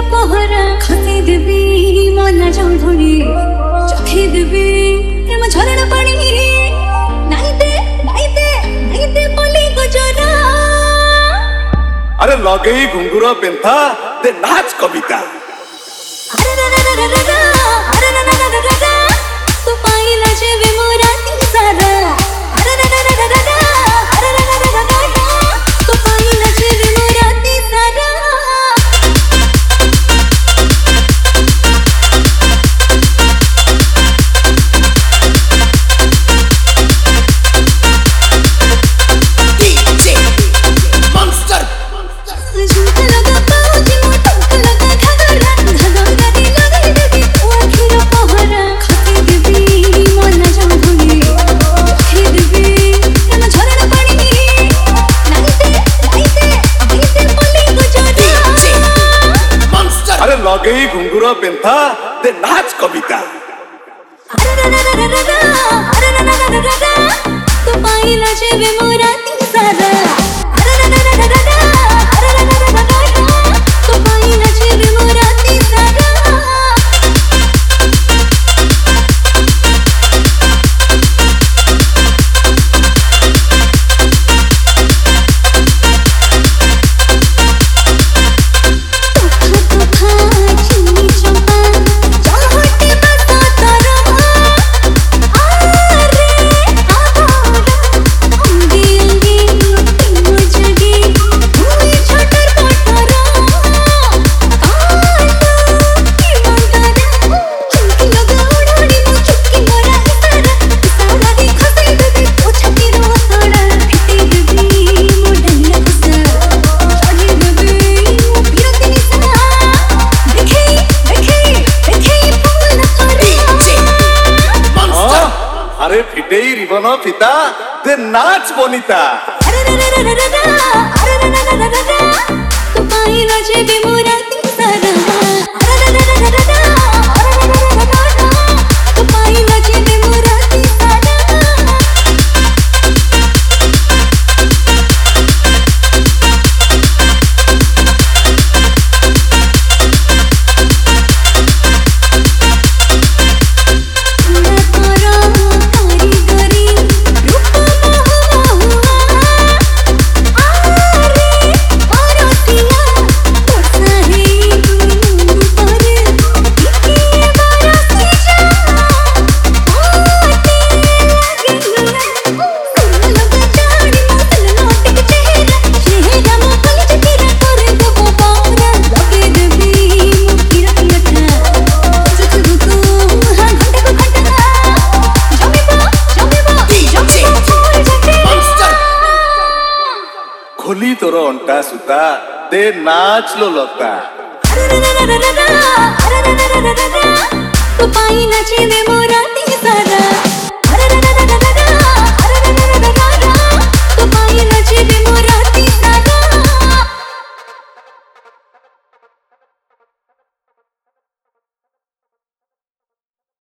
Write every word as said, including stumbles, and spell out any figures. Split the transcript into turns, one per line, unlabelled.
पहरा खसे देबी मना जाऊ धोनी चखे देबी प्रेम झरना पानी नहीं दे नहीं दे नहीं दे बोली गुजरा।
अरे लगे घुंगुर पेंथा दे नाच कविता।
अरे रा रा रा रा रा अरे रा रा रा रा तू पाइला जेवे मोरा तिसारा। अरे रा रा रा रा रा अरे रा रा रा रा तू पाइला जेवे मोरा तिसारा।
लगे घुंगुर पेंथा दे नाच कविता।
अरे रा रा रा रा रा अरे रा रा रा रा तू पाइला जेवे मोरा तिसारा। अरे रा रा रा रा रा अरे रा रा रा रा तू पाइला जेवे मोरा तिसारा।
अरे फिटे रिबन फिता दे नाच बनिता।
अरे रा रा रा रा रा अरे रा रा रा रा तू पाइला जेवे मोरा तिसारा। अरे रा रा रा रा रा अरे रा रा रा रा तू पाइला जेवे मोरा तिसारा।
खोली तोर अंटा सुता दे नाच लो लता।
अरे रा रा रा रा अरे रा रा रा रा तू पाइला जेवे मोरा तिसारा। अरे रा रा रा रा